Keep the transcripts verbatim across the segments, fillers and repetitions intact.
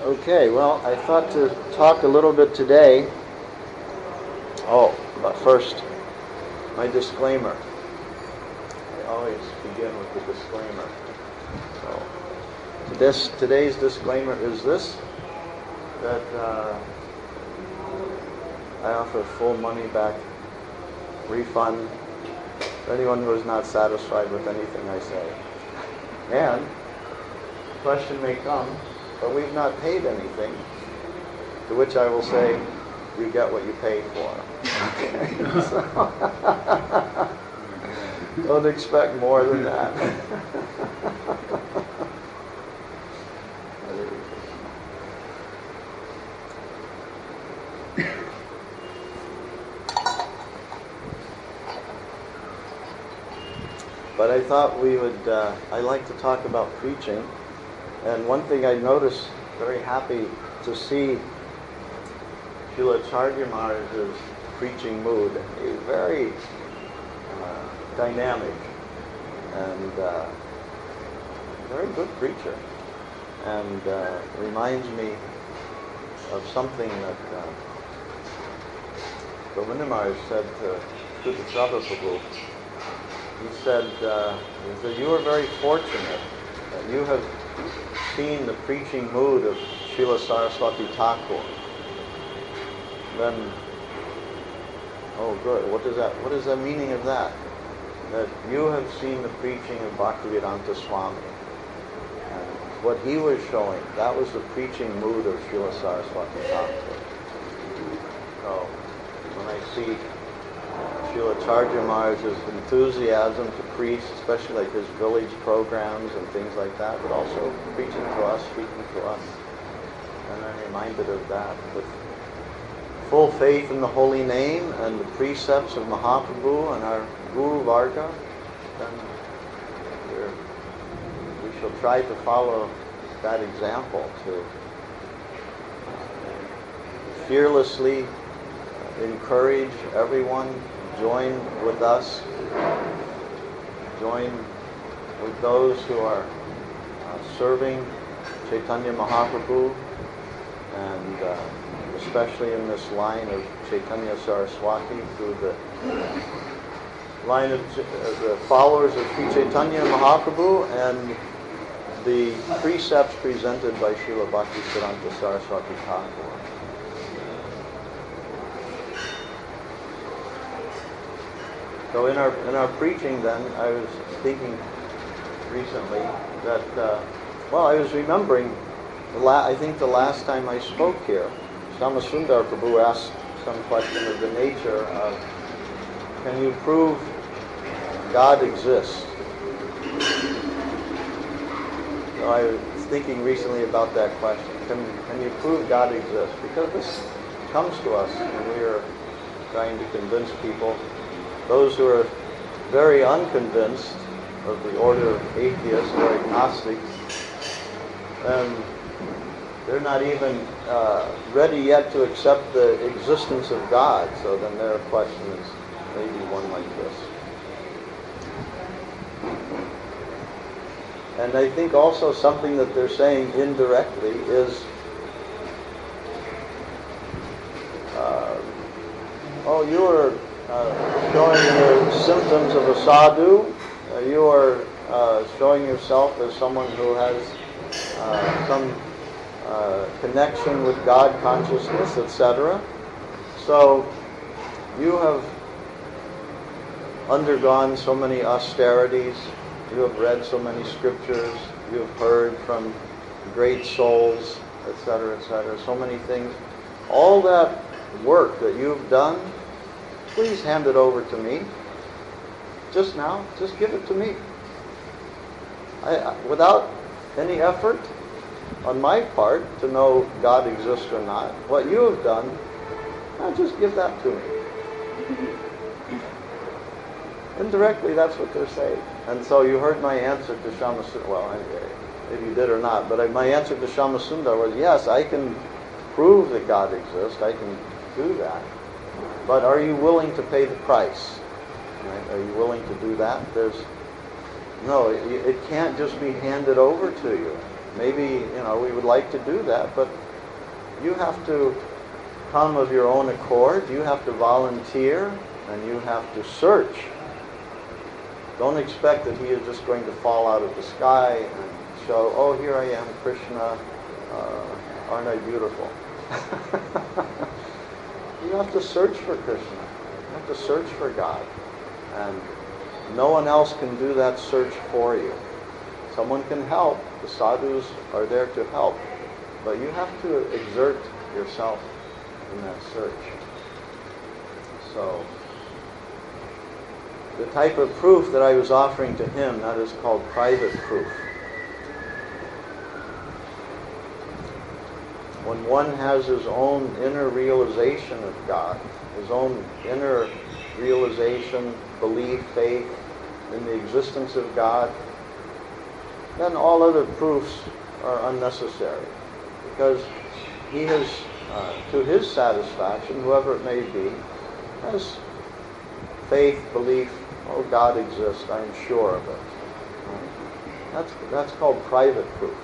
Okay, well, I thought to talk a little bit today. Oh, but first, my disclaimer. I always begin with the disclaimer. So, this today's disclaimer is this: that uh, I offer full money back refund for anyone who is not satisfied with anything I say. And the question may come, but we've not paid anything, to which I will say, you get what you pay for. Okay. So, don't expect more than that. But I thought we would, uh, I like to talk about preaching. And one thing I noticed, very happy to see Srila Acharya Maharaj's preaching mood, a very uh, dynamic and uh, very good preacher. And uh, reminds me of something that uh, Govinda Maharaj said to Shuddha Prabhu. He said, uh, he said, you are very fortunate that you have seen the preaching mood of Srila Saraswati Thakur. Then, oh good, what is that, what is the meaning of that? That you have seen the preaching of Bhaktivedanta Swami. And what he was showing, that was the preaching mood of Srila Saraswati Thakur. So, when I see Srila Acharya Maharaj's enthusiasm to preach, especially like his village programs and things like that, but also preaching to us, speaking to us. And I'm reminded of that. With full faith in the holy name and the precepts of Mahaprabhu and our Guru Varga, then we're, we shall try to follow that example to fearlessly encourage everyone, join with us, join with those who are uh, serving Chaitanya Mahaprabhu, and uh, especially in this line of Chaitanya Saraswati, through the line of uh, the followers of Sri Chaitanya Mahaprabhu and the precepts presented by Srila Bhaktisiddhanta Saraswati Thakur. So in our in our preaching then, I was thinking recently that, uh, well, I was remembering, the la- I think the last time I spoke here, Shyamasundar Prabhu asked some question of the nature of, can you prove God exists? So I was thinking recently about that question. Can, can you prove God exists? Because this comes to us when we are trying to convince people. Those who are very unconvinced of the order of atheists or agnostics, and they're not even uh, ready yet to accept the existence of God. So then their question is maybe one like this. And I think also something that they're saying indirectly is, uh, oh, you are Uh, showing your symptoms of a sadhu, uh, you are uh, showing yourself as someone who has uh, some uh, connection with God consciousness, et cetera. So you have undergone so many austerities, you have read so many scriptures, you have heard from great souls, et cetera, et cetera, so many things. All that work that you've done, please hand it over to me. Just now, just give it to me. I, I, without any effort on my part to know God exists or not, what you have done, now just give that to me. Indirectly, that's what they're saying. And so you heard my answer to Shyamasundar. Well, maybe you did or not, but I, my answer to Shyamasundar was, yes, I can prove that God exists. I can do that. But are you willing to pay the price? Right? Are you willing to do that? There's no, it, it can't just be handed over to you. maybe, you know, we would like to do that, but you have to come of your own accord. You have to volunteer, and you have to search. Don't expect that he is just going to fall out of the sky and show, oh, here I am, Krishna, uh, aren't I beautiful? You have to search for Krishna. You have to search for God. And no one else can do that search for you. Someone can help. The sadhus are there to help. But you have to exert yourself in that search. So, the type of proof that I was offering to him, that is called private proof. When one has his own inner realization of God, his own inner realization, belief, faith in the existence of God, then all other proofs are unnecessary. Because he has, uh, to his satisfaction, whoever it may be, has faith, belief, oh, God exists, I'm sure of it. Right? That's, that's called private proof.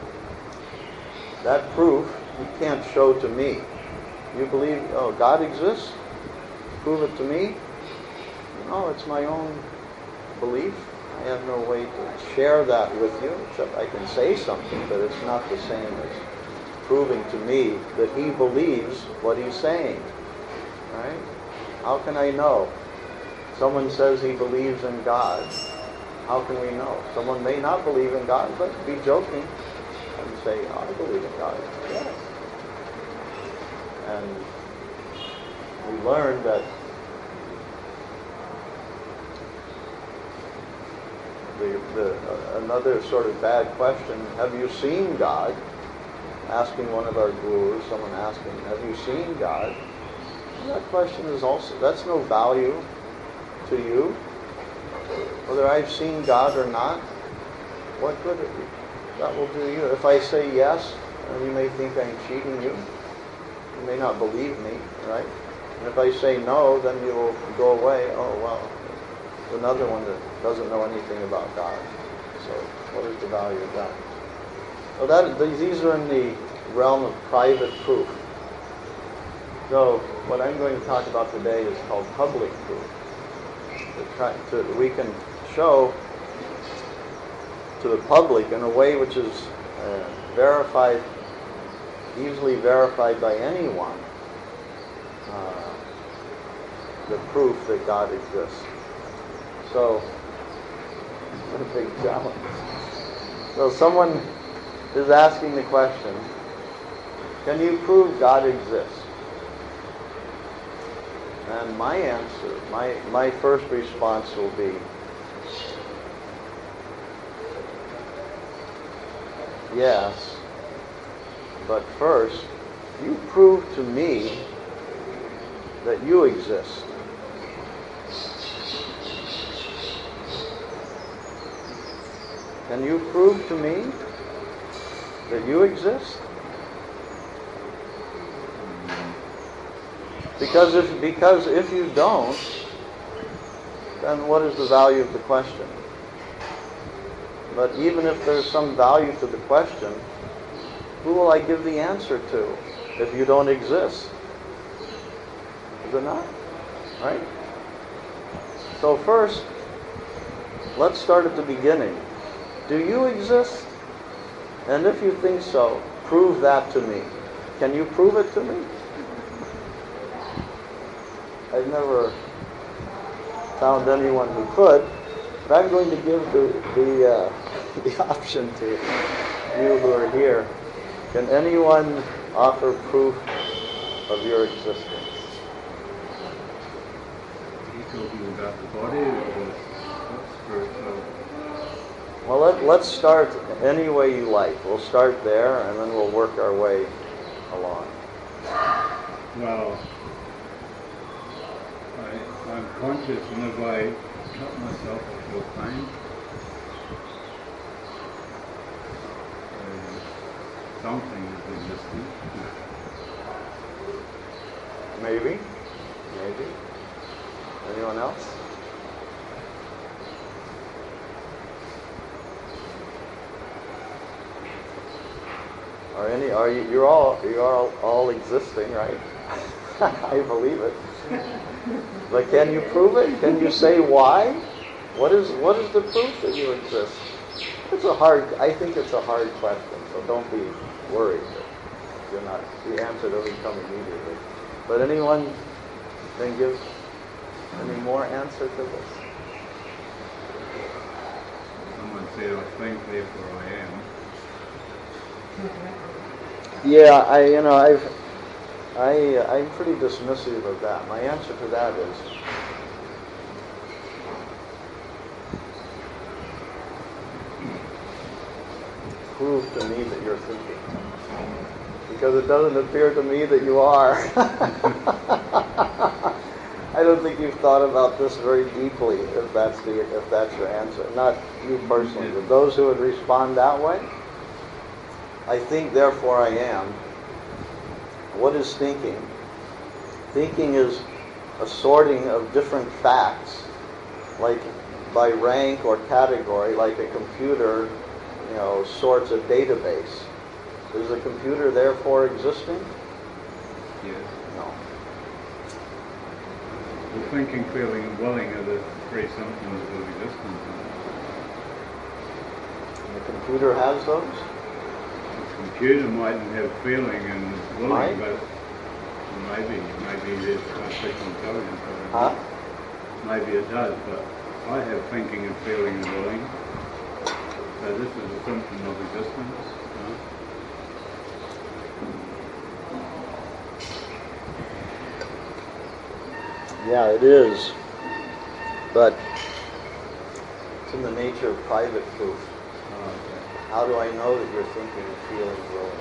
That proof you can't show to me. You believe, oh, God exists? Prove it to me? No, it's my own belief. I have no way to share that with you, except I can say something, but it's not the same as proving to me that he believes what he's saying. Right? How can I know? Someone says he believes in God. How can we know? Someone may not believe in God, but be joking and say, oh, I believe in God. Yes. And we learned that the, the, uh, another sort of bad question, have you seen God? Asking one of our gurus, someone asking, have you seen God? And that question is also, that's no value to you. Whether I've seen God or not, what good it, that will do you. If I say yes, you may think I'm cheating you. You may not believe me, right? And if I say no, then you will go away. Oh, well, another one that doesn't know anything about God. So what is the value of that? So that, these are in the realm of private proof. So what I'm going to talk about today is called public proof. To try, to, we can show to the public in a way which is uh, verified, easily verified by anyone, uh, the proof that God exists. So, what a big challenge. So someone is asking the question, can you prove God exists? And my answer, my, my first response will be, yes, but first, you prove to me that you exist. Can you prove to me that you exist? Because if, because if you don't, then what is the value of the question? But even if there's some value to the question, who will I give the answer to if you don't exist? Is it not? Right? So first, let's start at the beginning. Do you exist? And if you think so, prove that to me. Can you prove it to me? I've never found anyone who could, but I'm going to give the the, uh, the option to you who are here. Can anyone offer proof of your existence? Are you talking about the body or spiritual? Well, let, let's start any way you like. We'll start there, and then we'll work our way along. Well, I, I'm conscious whenever I cut myself, I feel pain. Uh, something is existing. Maybe. Maybe. Anyone else? Or any, are you, you're all, you're all, all existing, right? I believe it. But can you prove it? Can you say why? What is, what is the proof that you exist? It's a hard, I think it's a hard question, so don't be worried that you're not, the answer doesn't come immediately. But anyone can give any more answer to this? Someone said, I think, therefore I am. Yeah, I, you know, I've, I, uh, I'm pretty dismissive of that. My answer to that is, prove to me that you're thinking. Because it doesn't appear to me that you are. I don't think you've thought about this very deeply, if that's the, if that's your answer. Not you personally, but those who would respond that way. I think, therefore I am. What is thinking? Thinking is a sorting of different facts, like by rank or category, like a computer, you know, sorts a database. Is the computer therefore existing? Yes. No. Well, thinking, feeling, and willing are the three symptoms of existence. And the computer has those? The computer mightn't have feeling and willing, Might? but maybe, maybe there's artificial intelligence. Huh? Maybe it does, but I have thinking and feeling and willing. So this is a symptom of existence. Huh? Yeah, it is. But it's in the nature of private proof. Oh, okay. How do I know that you're thinking and feeling and willing?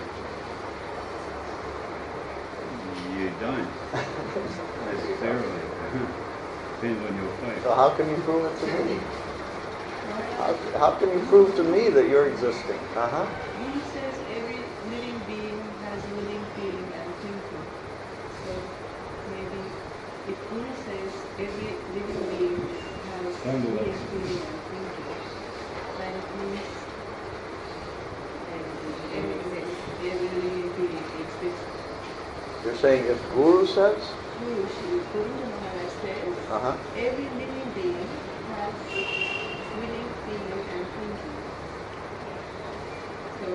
You don't necessarily. Depends on your faith. So how can you prove it to me? How, how can you prove to me that you're existing? Uh-huh. He says every living being has willing, feeling, and thinking. So maybe if Guru says every living being has Handle willing, it. feeling, and thinking, then it means every, every living being exists. You're saying if Guru says? Guru, Shri Guru Maharaj says Uh-huh. every living being has willing, feeling, and thinking. So,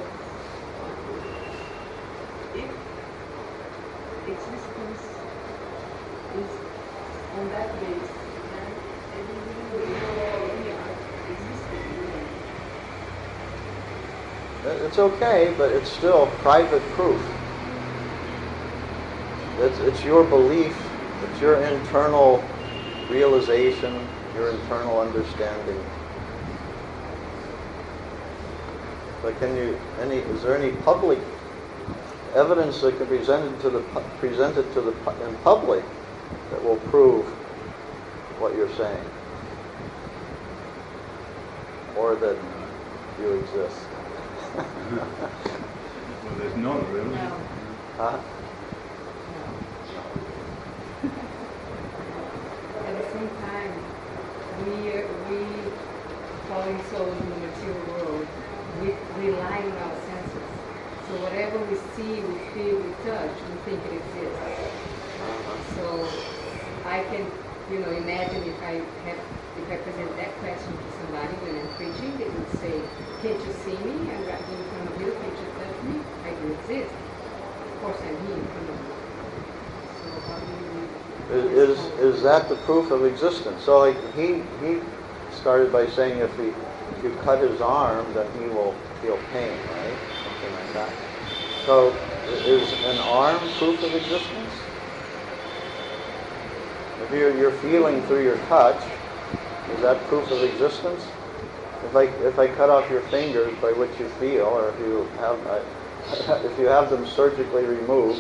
if existence is on that base, then every living being we are existing. It's okay, but it's still private proof. It's, it's your belief, it's your internal realization, your internal understanding. But can you, any, is there any public evidence that can be presented to the, presented to the, in public that will prove what you're saying? Or that you exist? Well, there's not really. No. Huh? At the same time, we are, we falling souls in the material world, we rely on our senses. So whatever we see, we feel, we touch, we think it exists. So I can, you know, imagine if I have, if I present that question to somebody when I'm preaching, they would say, "Can't you see me? I'm right here in front of you. Can't you touch me? I do exist. Of course, I'm here in front of you." So how do you? Is, is that the proof of existence? So like he he started by saying if he if you cut his arm, then he will feel pain, right? Something like that. So is an arm proof of existence? If you're, you're feeling through your touch, is that proof of existence? If I if I cut off your fingers by which you feel, or if you have if you have them surgically removed,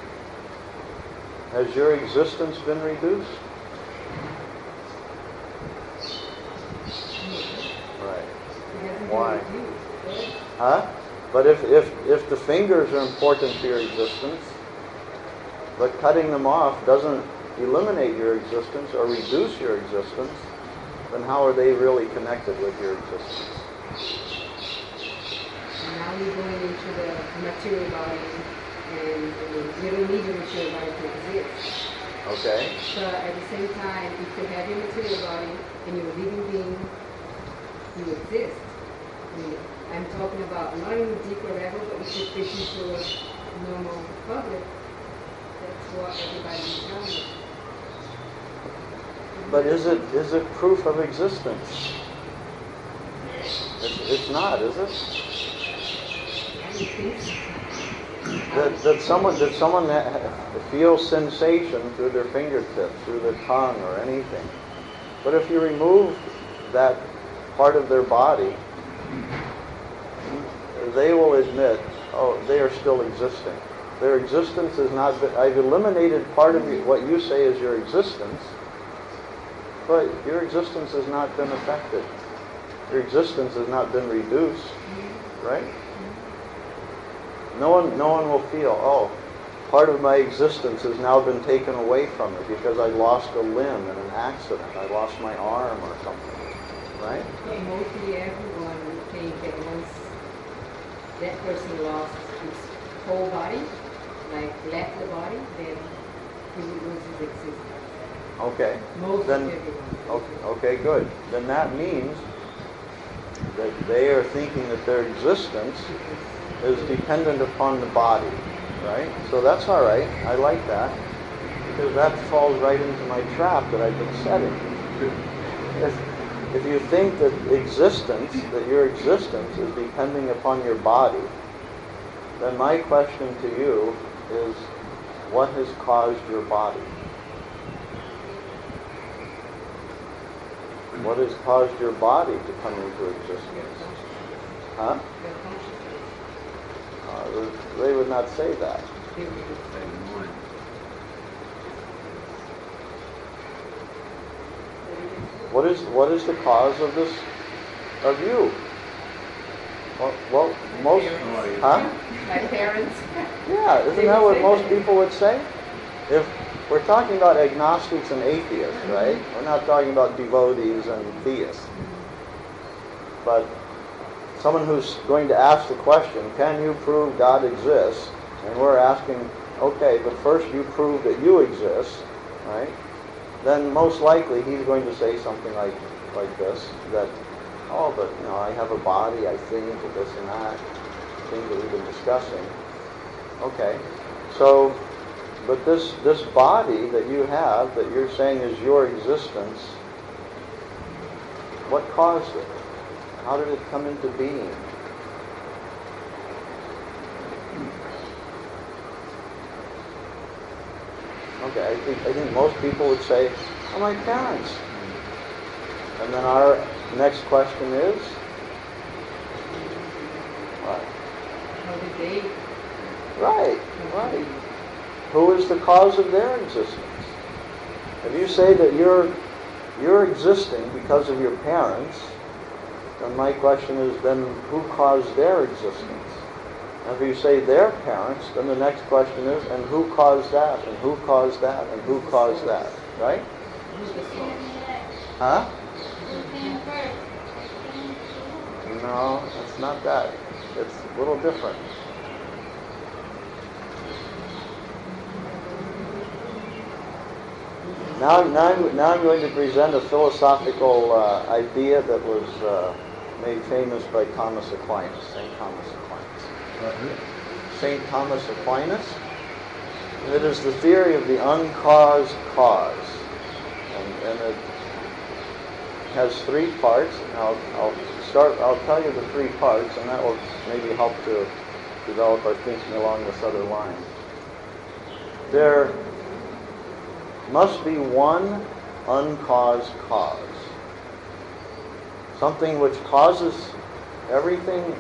has your existence been reduced? Right. Why? Huh? But if, if, if the fingers are important to your existence, but cutting them off doesn't eliminate your existence or reduce your existence, then how are they really connected with your existence? Now we're going into the material body, and, and you don't need your material body to exist. Okay. But at the same time, if you have your material body and you're a living being, you exist. I mean, I'm talking about not in a deeper level, but if you're speaking to a normal public, that's what everybody is telling me. But is it is it proof of existence? It's, it's not, is it? I don't think so. That, that someone that someone feels sensation through their fingertips, through their tongue, or anything. But if you remove that part of their body, they will admit, oh, they are still existing. Their existence is not. I've eliminated part of what you say is your existence, but your existence has not been affected. Your existence has not been reduced, right? No one, no one will feel, oh, part of my existence has now been taken away from me because I lost a limb in an accident. I lost my arm or something, right? But mostly everyone would think that once that person lost his whole body, like left the body, then he would lose his existence. Okay. Most Then, of everyone. okay, okay, good. Then that means that they are thinking that their existence is dependent upon the body, right? So that's all right. I like that, because that falls right into my trap that I've been setting. If, if you think that existence, that your existence is depending upon your body, then my question to you is, what has caused your body? What has caused your body to come into existence? Huh? Their consciousness. Uh, they would not say that. They would just State of mind. What is what is the cause of this, of you? Well, well most, huh? My parents. Yeah, isn't that what most people would say? If we're talking about agnostics and atheists, right? We're not talking about devotees and theists. But someone who's going to ask the question, can you prove God exists? And we're asking, okay, but first you prove that you exist, right? Then most likely he's going to say something like like this, that, oh, but you know, I have a body, I think, and this and that, things that we've been discussing. Okay, so, but this this body that you have, that you're saying is your existence, what caused it? How did it come into being? Okay, I think I think most people would say, oh, my parents. And then our next question is, what? How did they? Right, right. Who is the cause of their existence? If you say that you're you're existing because of your parents, then my question is, then who caused their existence? And if you say their parents, then the next question is, and who caused that, and who caused that, and who caused that, right? Who's the source? Huh? No, it's not that. It's a little different. Now, now, I'm, now I'm going to present a philosophical uh, idea that was uh, made famous by Thomas Aquinas, Saint Thomas Aquinas. Saint Thomas Aquinas. It is the theory of the uncaused cause. And, and it has three parts. And I'll, I'll start, I'll tell you the three parts, and that will maybe help to develop our thinking along this other line. There must be one uncaused cause. Something which causes everything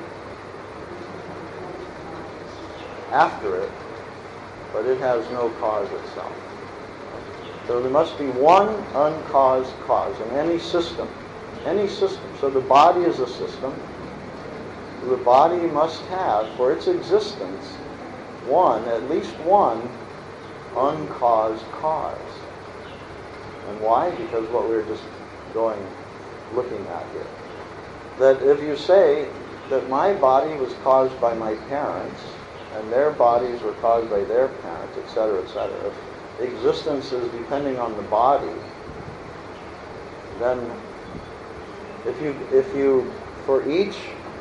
after it, but it has no cause itself. So there must be one uncaused cause in any system. Any system. So the body is a system. The body must have, for its existence, one, at least one, uncaused cause. And why? Because what we were just going, looking at here. That if you say that my body was caused by my parents, and their bodies were caused by their parents, et cetera, et cetera. If existence is depending on the body, then if you, if you, for each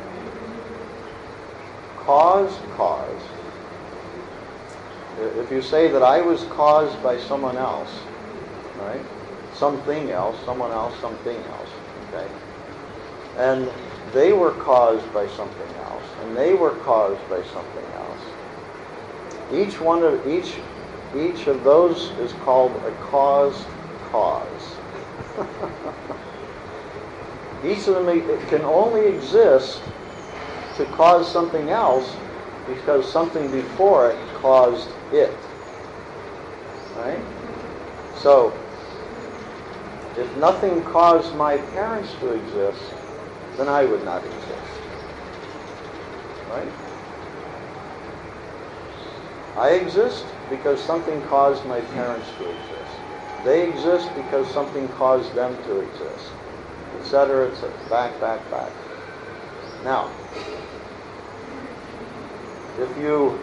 cause, cause, if you say that I was caused by someone else, right? Something else, someone else, something else, okay? And they were caused by something else, and they were caused by something else. Each one of each each of those is called a caused cause. Each of them it can only exist to cause something else because something before it caused it. Right? So, if nothing caused my parents to exist, then I would not exist. Right? I exist because something caused my parents to exist. They exist because something caused them to exist. Etc., et cetera. Back, back, back. Now, if you,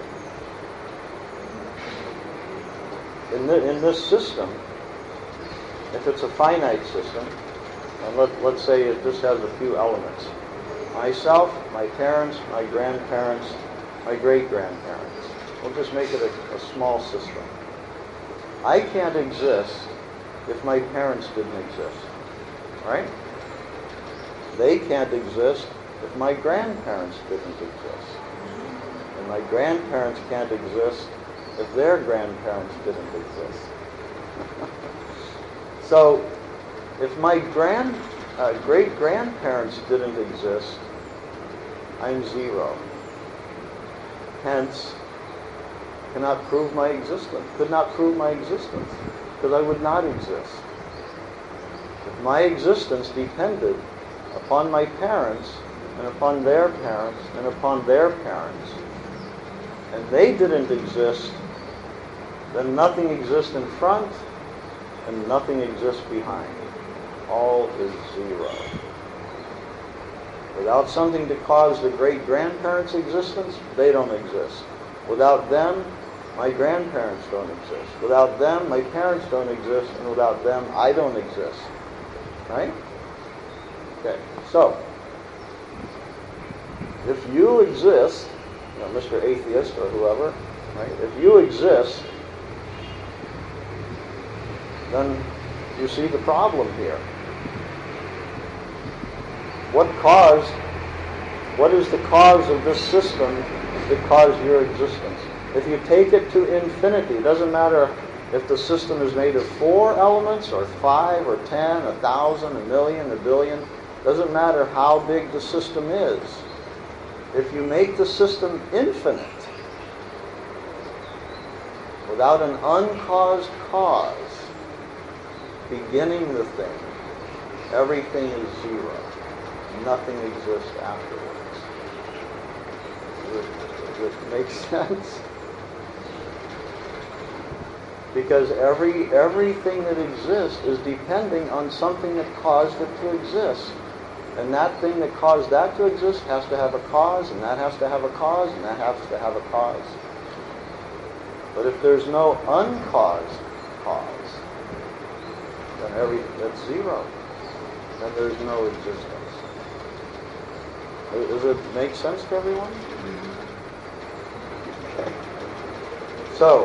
in, the, in this system, if it's a finite system, and let, let's say it just has a few elements. Myself, my parents, my grandparents, my great-grandparents. We'll just make it a, a small system. I can't exist if my parents didn't exist. Right? They can't exist if my grandparents didn't exist. And my grandparents can't exist if their grandparents didn't exist. So, if my grand, uh, great-grandparents didn't exist, I'm zero. Hence, cannot prove my existence. Could not prove my existence, because I would not exist. If my existence depended upon my parents, and upon their parents, and upon their parents, and they didn't exist, then nothing exists in front, and nothing exists behind. All is zero. Without something to cause the great-grandparents' existence, they don't exist. Without them, my grandparents don't exist. Without them, my parents don't exist, and without them, I don't exist. Right? Okay, so, if you exist, you know, Mister Atheist or whoever, right? If you exist, then you see the problem here. What caused, what is the cause of this system that caused your existence? If you take it to infinity, it doesn't matter if the system is made of four elements or five or ten, a thousand, a million, a billion, doesn't matter how big the system is. If you make the system infinite, without an uncaused cause beginning the thing, everything is zero. Nothing exists afterwards. Does it, does it make sense? Because every everything that exists is depending on something that caused it to exist. And that thing that caused that to exist has to have a cause, and that has to have a cause, and that has to have a cause. But if there's no uncaused cause, then every that's zero. Then there's no existence. Does it make sense to everyone? Okay. So,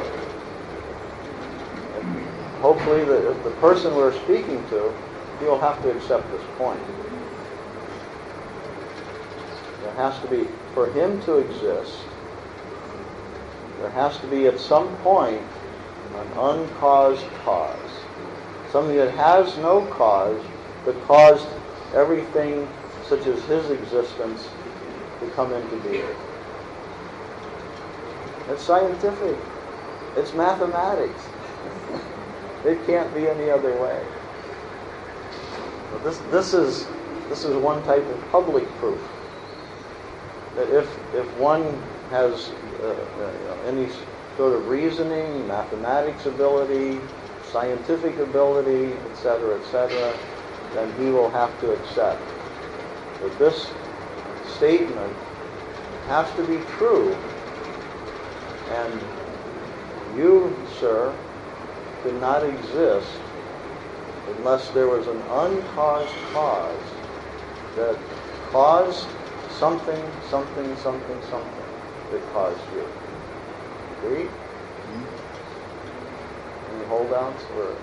hopefully the, the person we're speaking to, he'll have to accept this point. There has to be, for him to exist, there has to be at some point an uncaused cause. Something that has no cause, but caused everything such as his existence to come into being. It's scientific. It's mathematics. It can't be any other way. So this, this is this is one type of public proof. That if if one has uh, uh, any sort of reasoning, mathematics ability, scientific ability, et cetera, et cetera, then he will have to accept that this statement has to be true And you, sir, could not exist unless there was an uncaused cause that caused something, something, something, something that caused you. Agree? Mm-hmm. Any holdouts? Or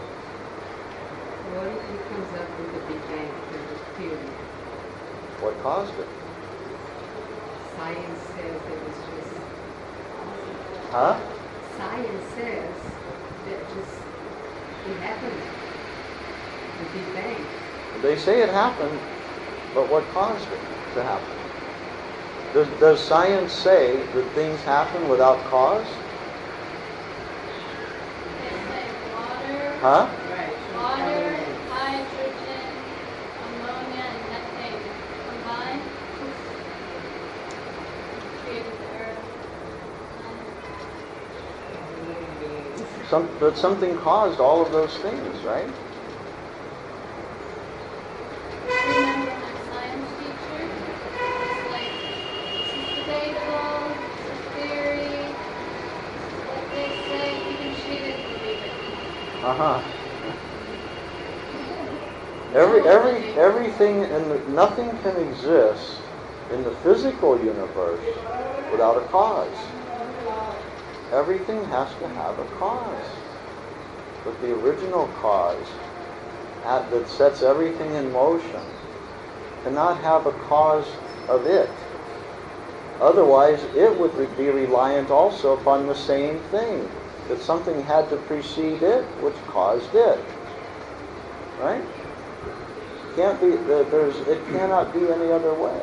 What if he comes up with the Big Bang theory? what caused it? Science says that it's just awesome. Huh? Science says that just it happened. The Big Bang. They say it happened, but what caused it to happen? Does, does science say that things happen without cause? They say water, Huh? Right. water, hydrogen, ammonia, and methane combined created the earth. Some, but something caused all of those things, right? Remember my science teacher? It's like, this is debatable, this is theory, what they say, even she didn't believe it. Uh-huh. Every, every, everything, and nothing can exist in the physical universe without a cause. Everything has to have a cause. But the original cause at, that sets everything in motion cannot have a cause of it. Otherwise, it would be reliant also upon the same thing, that something had to precede it, which caused it. Right? Can't be. There's. It cannot be any other way.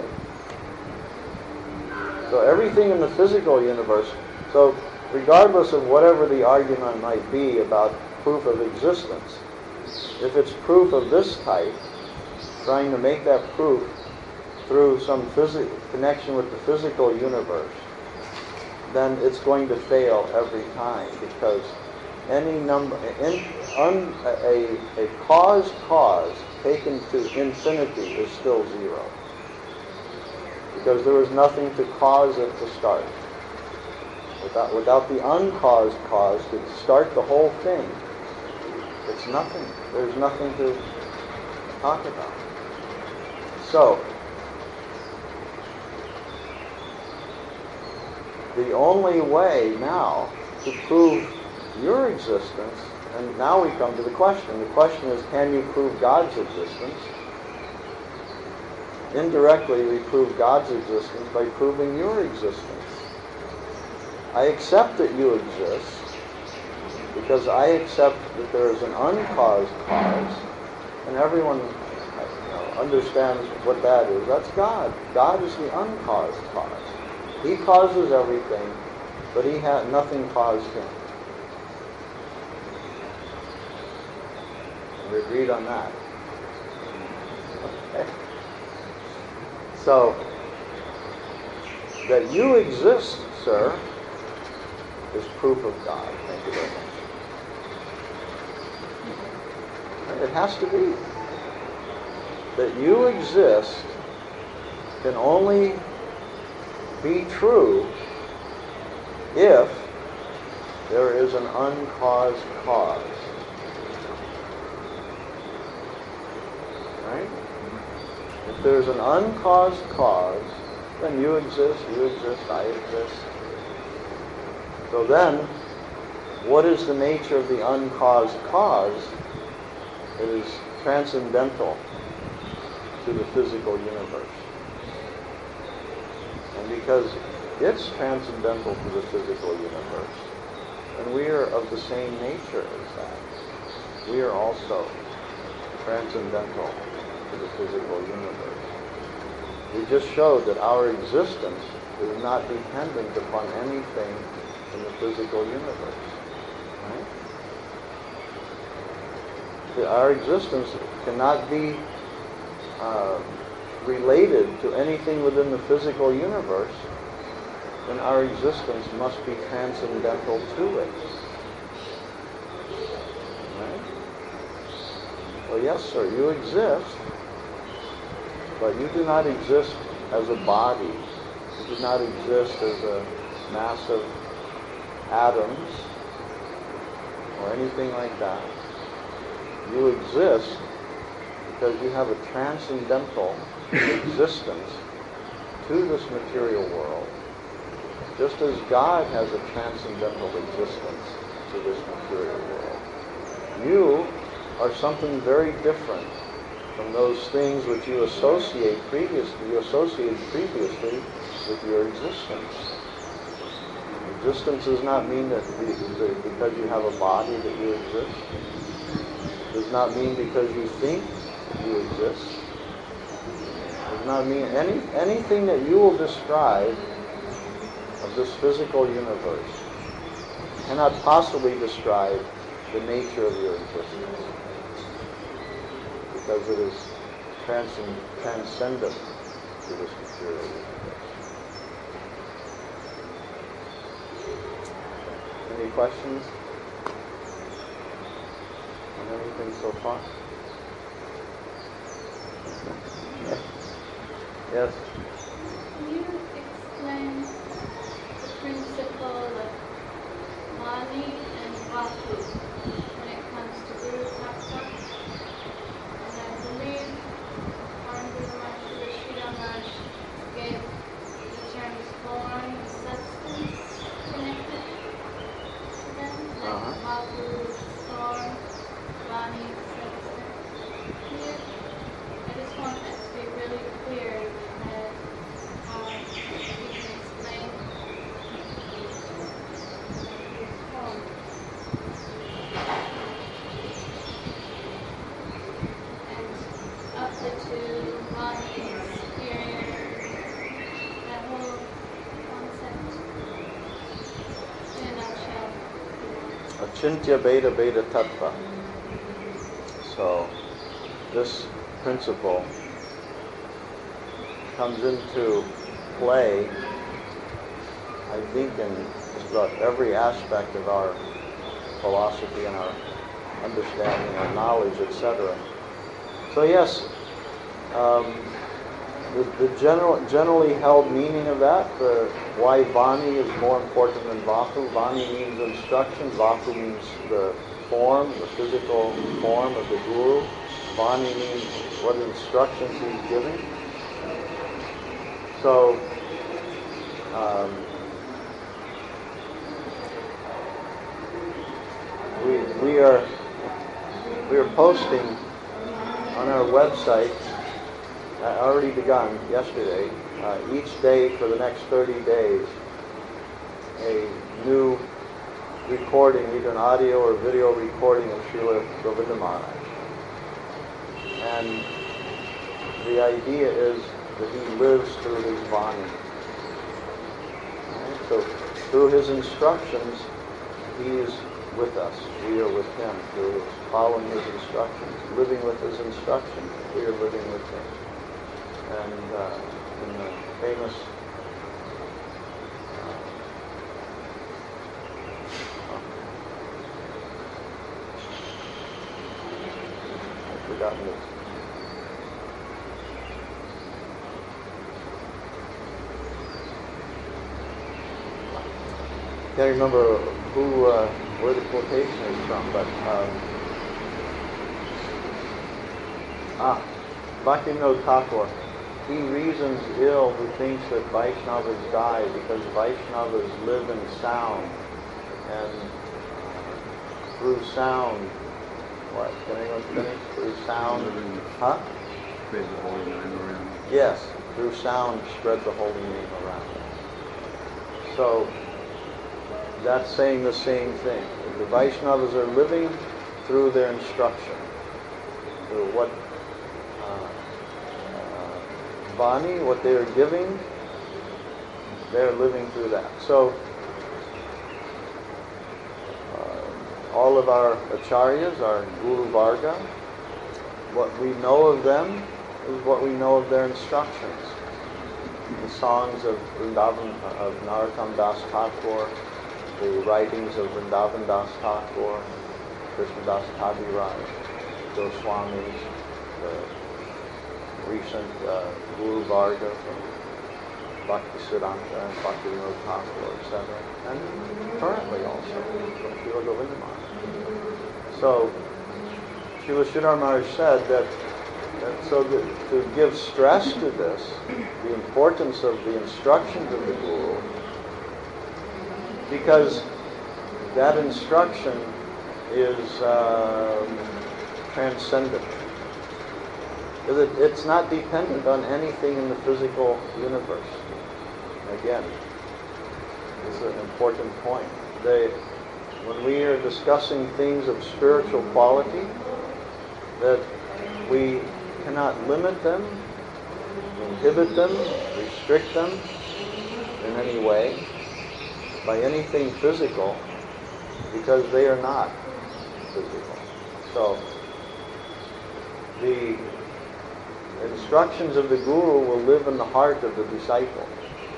So everything in the physical universe. So regardless of whatever the argument might be about proof of existence, if it's proof of this type, trying to make that proof through some phys- connection with the physical universe, then it's going to fail every time, because any number, in, un, a, a cause cause taken to infinity is still zero, because there was nothing to cause it to start. Without, without the uncaused cause to start the whole thing, it's nothing. There's nothing to talk about. So, the only way now to prove your existence, and now we come to the question. The question is, can you prove God's existence? Indirectly, we prove God's existence by proving your existence. I accept that you exist because I accept that there is an uncaused cause, and everyone you know, understands what that is. That's God. God is the uncaused cause. He causes everything, but he had nothing caused him. We agreed on that. Okay. So, that you exist, sir, is proof of God. Thank you very much. It has to be. That you exist can only be true if there is an uncaused cause. Right? If there's an uncaused cause, then you exist, you exist, I exist. So then, what is the nature of the uncaused cause? It is transcendental to the physical universe. And because it's transcendental to the physical universe, and we are of the same nature as that, we are also transcendental to the physical universe. We just showed that our existence is not dependent upon anything in the physical universe. Right? Our existence cannot be uh, related to anything within the physical universe, then our existence must be transcendental to it. Right? Well, yes, sir, you exist, but you do not exist as a body. You do not exist as a massive atoms or anything like that. You exist because you have a transcendental existence to this material world, just as God has a transcendental existence to this material world. You are something very different from those things which you associate previously, you associated previously with your existence. Existence does not mean that because you have a body that you exist. It does not mean because you think you exist. It does not mean any anything that you will describe of this physical universe cannot possibly describe the nature of your existence, because it is transcend, transcendent to this material universe. Any questions on anything so far? Yes? Can you explain the principle of Mani and Vatu when it comes to Guru Tattva? And I believe Arun Guru Maharaj, Sridhar Maharaj gave the terms form and substance connected to them, like Uh-huh. Vatu is form, Mani is substance. Can you, I just want that to be really clear that um, you can explain form. And of the two, Mani is superior, that whole concept in a nutshell. Achintya Beta Beta Tattva. So, this principle comes into play, I think, in just about every aspect of our philosophy and our understanding, our knowledge, et cetera. So yes, um, the, the general, generally held meaning of that, the, why Vani is more important than Vatu. Vani means instruction, Vatu means the form, the physical form of the Guru. Vani means what instructions he's giving. So, um, we, we are we are posting on our website, uh, already begun yesterday, uh, each day for the next thirty days, a new recording, either an audio or video recording of Srila Govinda Maharaj. And the idea is that he lives through his Vani. Right? So through his instructions, he is with us. We are with him through his, following his instructions, living with his instructions. We are living with him. And uh, in the famous I've forgotten this. Can't remember who, uh, where the quotation is from, but um, ah, Bhaktivinoda Thakur. He reasons ill who thinks that Vaishnavas die because Vaishnavas live in sound, and through sound, what? Can anyone finish? Through sound, huh? Spread the holy name around. Yes, through sound, spread the holy name around. So that's saying the same thing. The Vaishnavas are living through their instruction, through what uh, uh, Vani, what they are giving, they're living through that. So uh, all of our acharyas, our Guru Varga, what we know of them is what we know of their instructions. The songs of Vrindavan, of Narottam Das Thakur, the writings of Vrindavan Das Thakur, Krishnadas Kaviraj, Goswamis, the recent uh, Guru Varga from Bhaktisiddhanta and Bhaktivinoda Thakur, et cetera, and currently also from Srila Govinda Maharaj. So, Srila Sridhar Maharaj said that, that so that to give stress to this, the importance of the instructions of the Guru, because that instruction is um, transcendent. It, it's not dependent on anything in the physical universe. Again, it's an important point. They, when we are discussing things of spiritual quality, that we cannot limit them, inhibit them, restrict them in any way by anything physical, because they are not physical. So, the instructions of the Guru will live in the heart of the disciple.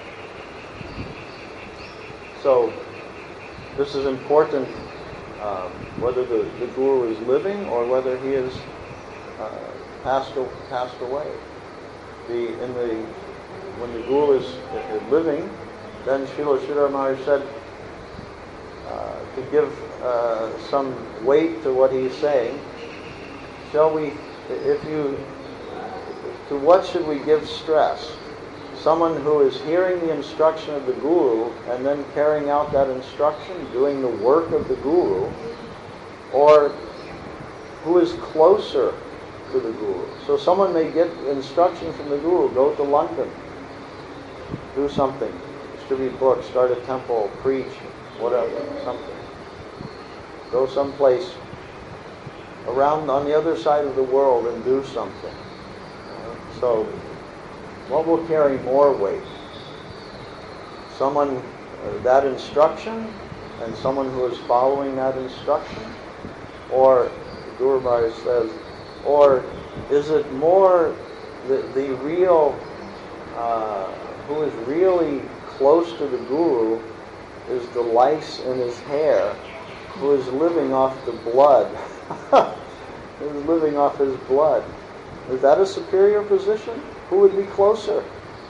So, this is important, um, whether the, the Guru is living or whether he is uh, passed, passed away. The, in the, when the Guru is, is living, then Srila Sridhar Maharaj said, uh, to give uh, some weight to what he's saying, shall we, if you, to what should we give stress? Someone who is hearing the instruction of the Guru and then carrying out that instruction, doing the work of the Guru, or who is closer to the Guru. So someone may get instruction from the Guru, go to London, do something, distribute books, start a temple, preach, whatever, something. Go someplace around on the other side of the world and do something. So, what will carry more weight? Someone, uh, that instruction, and someone who is following that instruction? Or, Guru Maharaj says, or is it more the, the real, uh, who is really close to the Guru is the lice in his hair, who is living off the blood, is living off his blood. Is that a superior position? Who would be closer?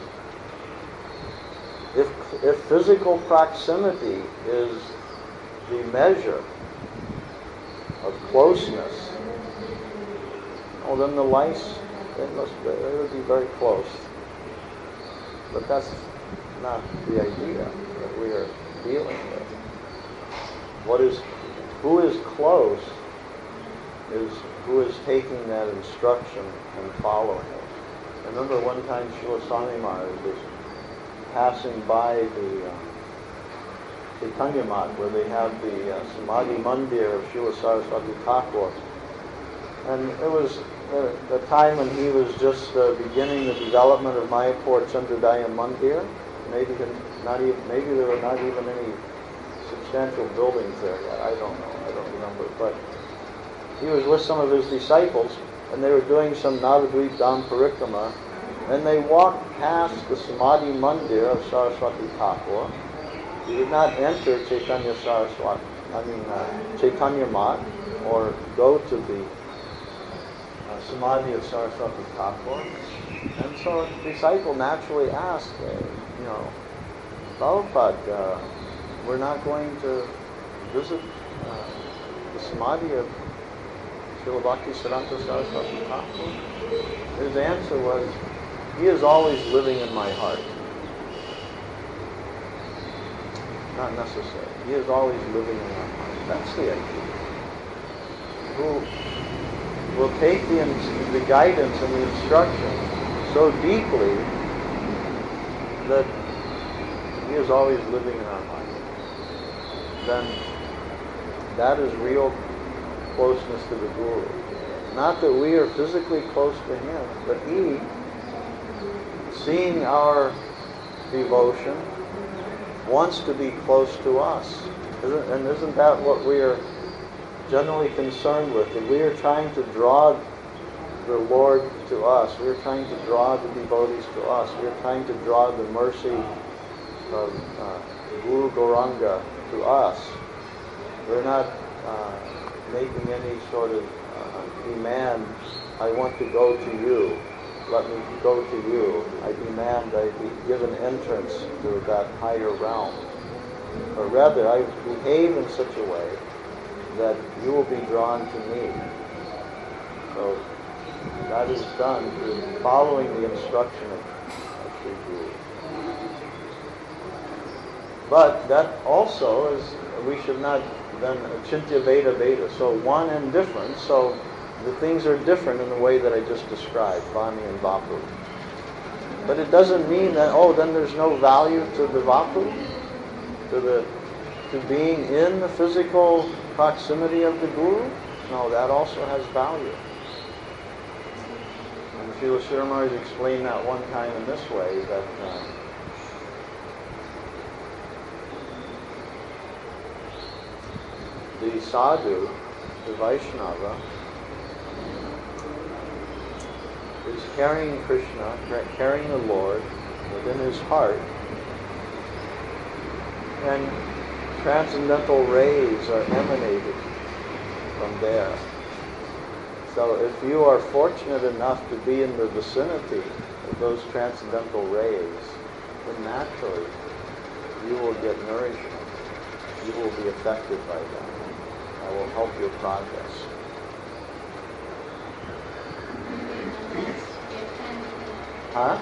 If, if physical proximity is the measure of closeness, well then the lice, they must be, they would be very close. But that's not the idea that we are dealing with. What is, who is close is who is taking that instruction and following it. I remember one time Srila Swami Maharaj was passing by the uh, Chaitanya Mat, where they have the uh, Samadhi Mandir of Srila Saraswati Thakur. And it was uh, the time when he was just uh, beginning the development of Mayapur Chandrodaya Mandir. Maybe, not even, maybe there were not even any substantial buildings there yet. I don't know. I don't remember. But he was with some of his disciples, and they were doing some Navadvip Dham Parikrama, and they walked past the Samadhi Mandir of Saraswati Thakur. He did not enter Chaitanya Saraswati, I mean uh, Chaitanya Mat, or go to the uh, Samadhi of Saraswati Thakur. And so a disciple naturally asked, uh, you know, Prabhupada, uh, we're not going to visit uh, the Samadhi of Srila Bhaktisiddhanta Saraswati Thakur? His answer was, he is always living in my heart. Not necessary. He is always living in our heart. That's the idea. Who will take the, the guidance and the instruction so deeply that he is always living in our heart. Then that is real closeness to the Guru. Not that we are physically close to him, but he, seeing our devotion, wants to be close to us. Isn't, and isn't that what we are generally concerned with? That we are trying to draw the Lord to us. We are trying to draw the devotees to us. We are trying to draw the mercy of uh, Guru Gauranga to us. We're not uh, making any sort of uh, demand, I want to go to you. let me go to you. I demand I be given entrance to that higher realm. Or rather, I behave in such a way that you will be drawn to me. So that is done through following the instruction of, of Sri Guru. But that also is, we should not then achintya veda veda. So one and different. So the things are different in the way that I just described, Vani and Vapu. But it doesn't mean that, oh, then there's no value to the Vapu, to the to being in the physical proximity of the Guru. No, that also has value. And Srila Sridhar Maharaj explained that one time in this way, that uh, the sadhu, the Vaishnava, is carrying Krishna, carrying the Lord within his heart, and transcendental rays are emanated from there. So if you are fortunate enough to be in the vicinity of those transcendental rays, then naturally you will get nourishment. You will be affected by them. That will help your progress. Huh?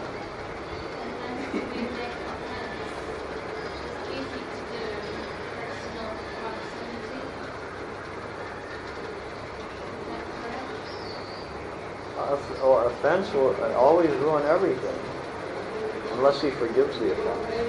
Or offense will always ruin everything, unless he forgives the offense.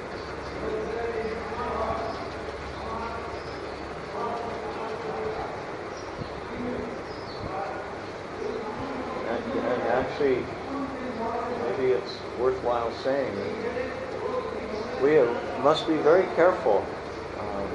And, and actually, maybe it's worthwhile saying, we have, must be very careful. Um,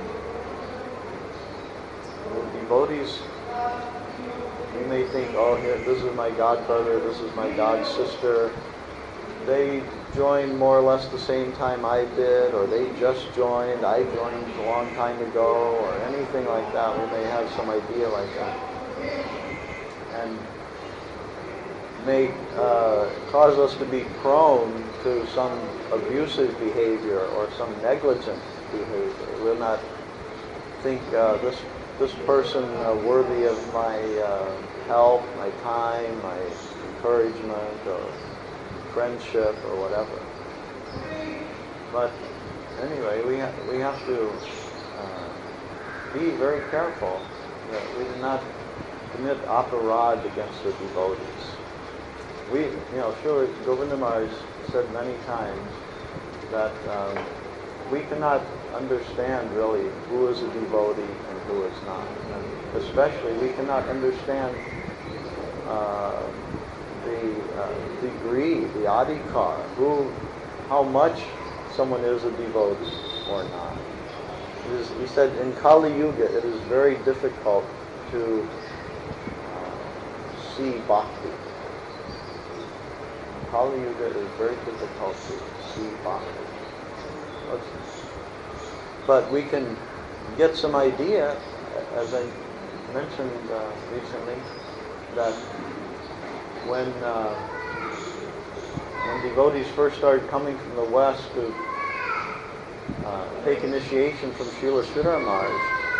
the devotees, you may think, oh, here, this is my godbrother, this is my god sister. They joined more or less the same time I did, or they just joined, I joined a long time ago, or anything like that. We may have some idea like that. And may uh, cause us to be prone to some abusive behavior or some negligent behavior. We'll not think uh, this this person uh, worthy of my uh, help, my time, my encouragement, or friendship, or whatever. But anyway, we ha- we have to uh, be very careful that we do not commit aparad against the devotees. We, you know, sure, Govinda Maharaj said many times that um, we cannot understand really who is a devotee and who is not. And especially, we cannot understand uh, the uh, degree, the adhikar, who, how much someone is a devotee or not. It is, he said, in Kali Yuga, it is very difficult to uh, see bhakti. In Kali Yuga, it is very difficult to see bhakti. But we can get some idea, as I mentioned uh, recently, that when uh, when devotees first started coming from the West to uh, take initiation from Srila Sridhar Maharaj,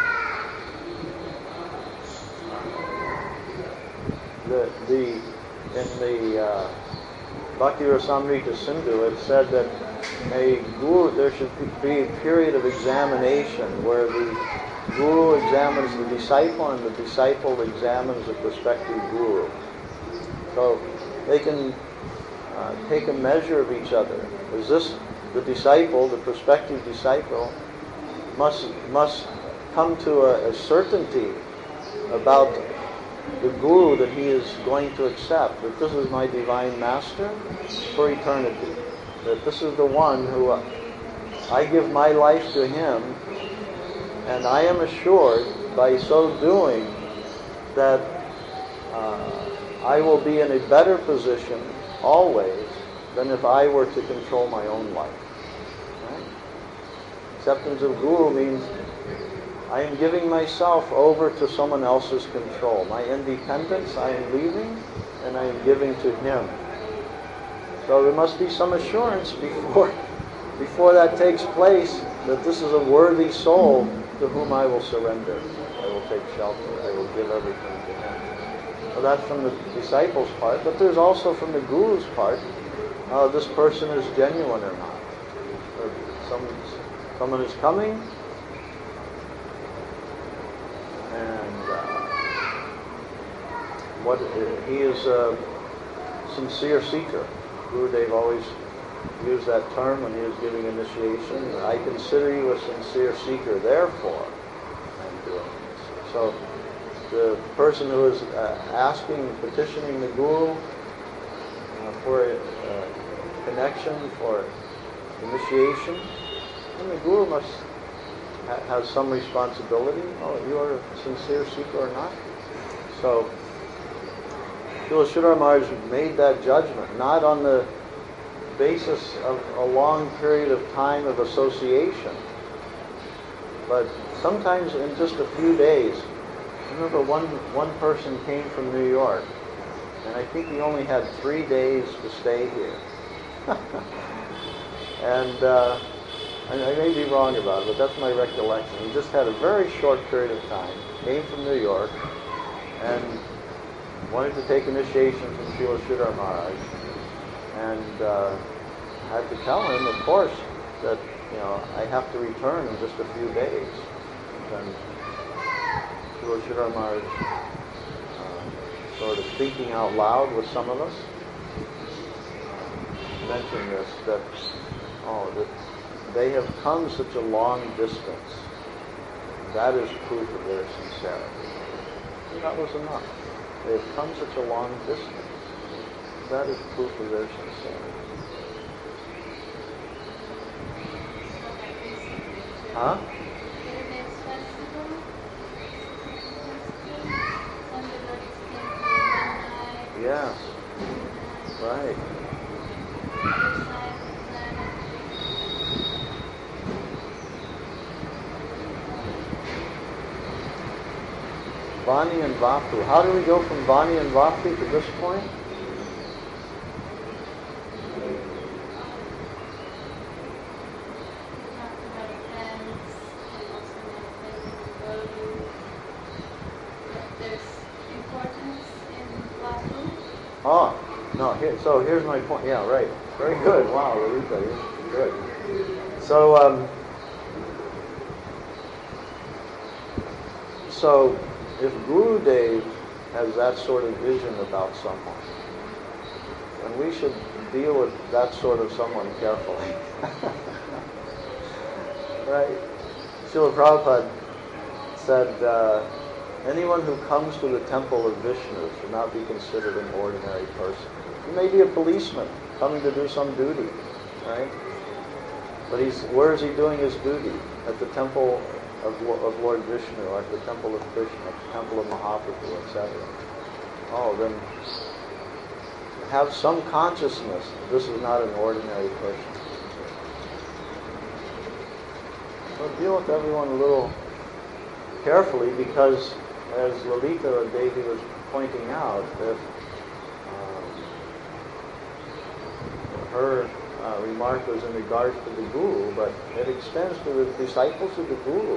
the the in the uh, Bhakti Rasamrita Sindhu, it said that a guru, there should be a period of examination where the guru examines the disciple and the disciple examines the prospective guru. So they can uh, take a measure of each other. Is this the disciple, the prospective disciple, must must come to a, a certainty about the guru that he is going to accept, that this is my divine master for eternity, that this is the one who uh, I give my life to him, and I am assured by so doing that uh, I will be in a better position always than if I were to control my own life. Right? Acceptance of guru means I am giving myself over to someone else's control. My independence I am leaving, and I am giving to him So there must be some assurance before, before that takes place that this is a worthy soul to whom I will surrender. I will take shelter. I will give everything to him. So that's from the disciple's part, but there's also from the guru's part, uh, this person is genuine or not. Or some, someone is coming, and uh, what he is a sincere seeker. Gurudev always used that term when he was giving initiation. I consider you a sincere seeker, therefore I'm doing this. So the person who is uh, asking, petitioning the Guru uh, for a uh, connection, for initiation, and the Guru must ha- have some responsibility. Oh, you are a sincere seeker or not? So Srila Sridhar Maharaj made that judgment, not on the basis of a long period of time of association, but sometimes in just a few days. I remember one, one person came from New York, and I think he only had three days to stay here. and uh, I, I may be wrong about it, but that's my recollection. He just had a very short period of time, came from New York, and wanted to take initiation from Srila Sridhar Maharaj, and uh, had to tell him, of course, that you know I have to return in just a few days. And Srila Sridhar Maharaj, uh, sort of thinking out loud with some of us, mentioned this, that oh, that they have come such a long distance. That is proof of their sincerity. And that was enough. They have come such a long distance. That is proof of their sincerity. Huh? Yes. Right. Vani and Vapu. How do we go from Vani and Vapu to this point? Oh, no, here, so here's my point. Yeah, right. Very good. Wow, Lalita, you're good. So, um, so if Gurudev has that sort of vision about someone, then we should deal with that sort of someone carefully. Right? Srila Prabhupada said, uh, anyone who comes to the temple of Vishnu should not be considered an ordinary person. He may be a policeman coming to do some duty, right? But he's where is he doing his duty? At the temple of, of Lord Vishnu, or at the temple of Krishna, at the temple of Mahaprabhu, et cetera. Oh, then have some consciousness that this is not an ordinary person. So deal with everyone a little carefully, because as Lalita Devi was pointing out, that um, her uh, remark was in regards to the Guru, but it extends to the disciples of the Guru.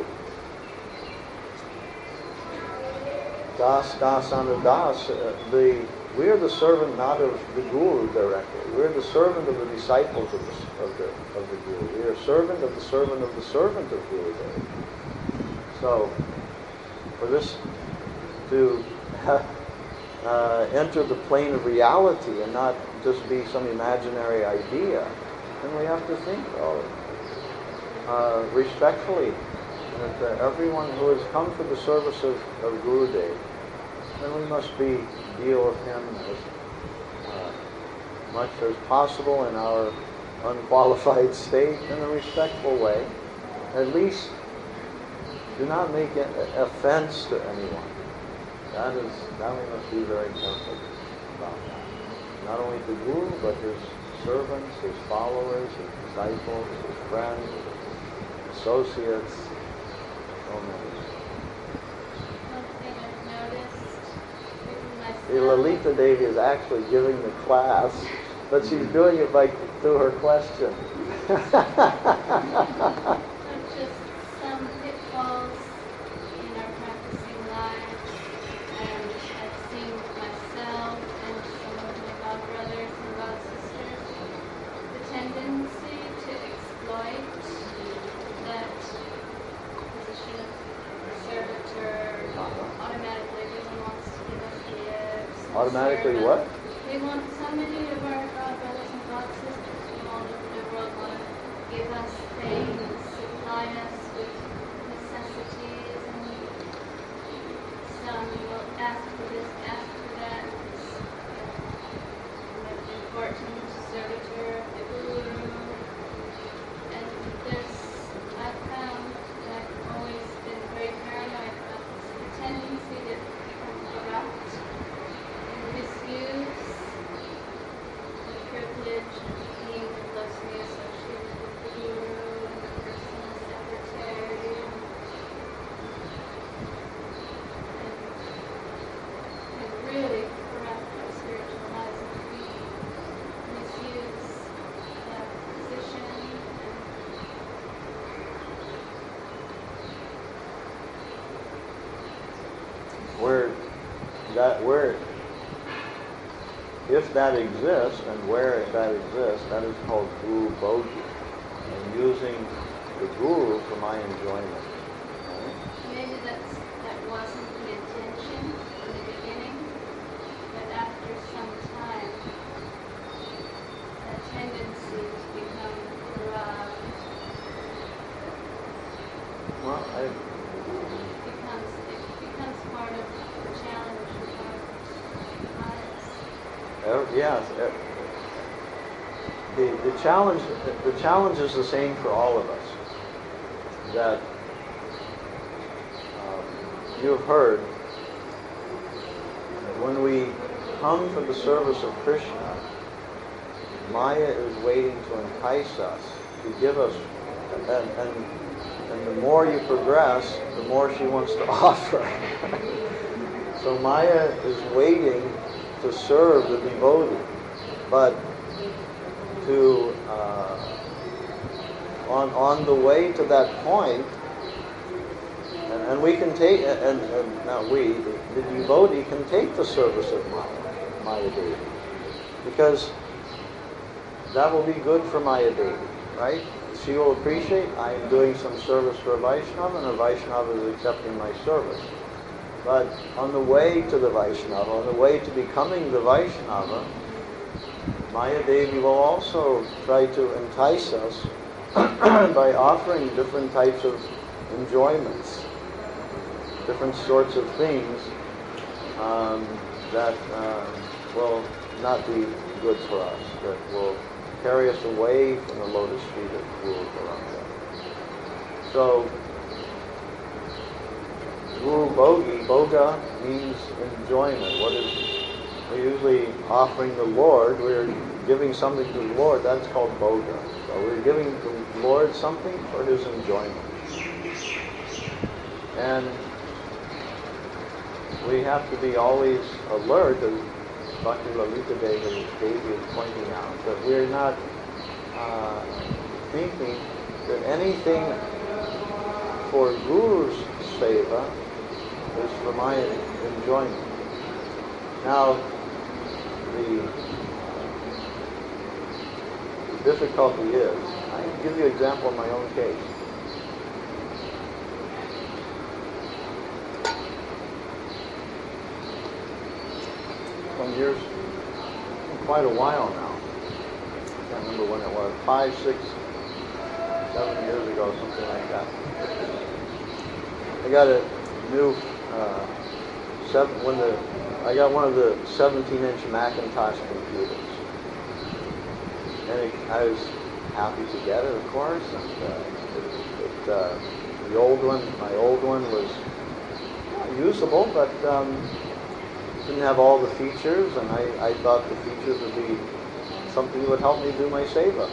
Das, das, and das. Uh, the we are the servant not of the Guru directly. We are the servant of the disciples of the of the of the Guru. We are servant of the servant of the servant of Guru. So, for this to uh, enter the plane of reality and not just be some imaginary idea, then we have to think of uh, respectfully that uh, everyone who has come for the service of, of Gurudev, then we must be deal with him as uh, much as possible in our unqualified state in a respectful way. At least do not make an offense to anyone. That is, that we must be very careful about that. Not only the Guru, but his servants, his followers, his disciples, his friends, associates, so many. One thing I've noticed with myself. Lalita Devi is actually giving the class but she's doing it by through her question. There's just some pitfalls in our practicing lives, and I've seen myself and some of my god brothers and god sisters the tendency to exploit that position of servitor. Automatically, everyone wants to give us gifts. and Automatically serve what? us. They want so many of our god brothers and god sisters from all over the world want to give us things, supply us with necessities, and some will ask for this, ask for that. It's an important servitor of the guru. And there's, I've found that I've always been very paranoid about this, the tendency to become corrupt and misuse the privilege of being closely associated with the guru and the personal secretary, and, and really corrupt our spiritual lives if we misuse that position. Where that where if that exists and where that exists, that is called guru bhogi, and using the guru for my enjoyment. Maybe that's, that wasn't the intention in the beginning, but after some time, that tendency to become corrupt Well, I, becomes, it becomes part of the challenge of our lives. er, yes, er, the the challenge the challenge is the same for all of us. That um, you have heard that when we come for the service of Krishna, Maya is waiting to entice us, to give us, and, and, and the more you progress, the more she wants to offer. So Maya is waiting to serve the devotee, but to uh, on on the way to that point, and, and we can take, and, and not we, the, the devotee can take the service of Maya, Maya Devi, because that will be good for Maya Devi, right? She will appreciate I am doing some service for a Vaishnava, and a Vaishnava is accepting my service. But on the way to the Vaishnava, on the way to becoming the Vaishnava, Maya Devi will also try to entice us by offering different types of enjoyments, different sorts of things um, that uh, will not be good for us, that will carry us away from the lotus feet of Guru Varanga. So, Guru Bhogi, Bhoga means enjoyment. What is, we're usually offering the Lord, we're giving something to the Lord, that's called Bhoga. So we're giving the Lord something for His enjoyment. And we have to be always alert, as Bhakti Lalita Devi is pointing out, that we're not uh, thinking that anything for Guru's seva is for my enjoyment. Now, the, the difficulty is, I can give you an example in my own case. Some years, quite a while now. I can't remember when it was, five, six, seven years ago, something like that. I got a new uh, seven when the I got one of the seventeen inch Macintosh computers, and it, I was happy to get it, of course. And uh, it, it, uh, the old one, my old one was well, usable, but um, didn't have all the features, and I, I thought the features would be something that would help me do my seva.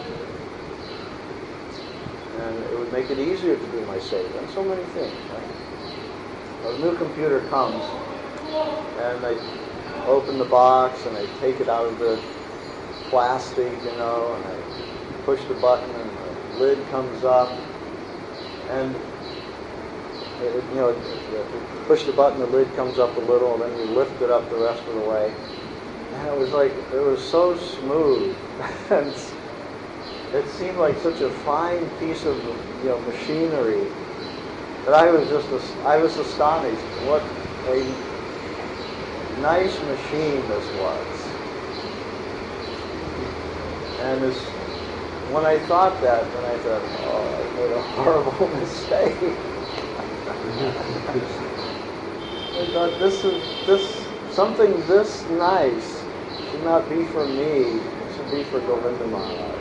And it would make it easier to do my seva, and so many things, right? Well, the new computer comes, and I open the box, and I take it out of the plastic, you know, and I push the button and the lid comes up, and it, you know, you push the button, the lid comes up a little, and then you lift it up the rest of the way. And it was like, it was so smooth, and it seemed like such a fine piece of, you know, machinery that I was just, I was astonished what a nice machine this was. And as, when I thought that, then I thought, oh, I made a horrible mistake. I thought, this is, this, something this nice should not be for me, it should be for Govinda Maharaj.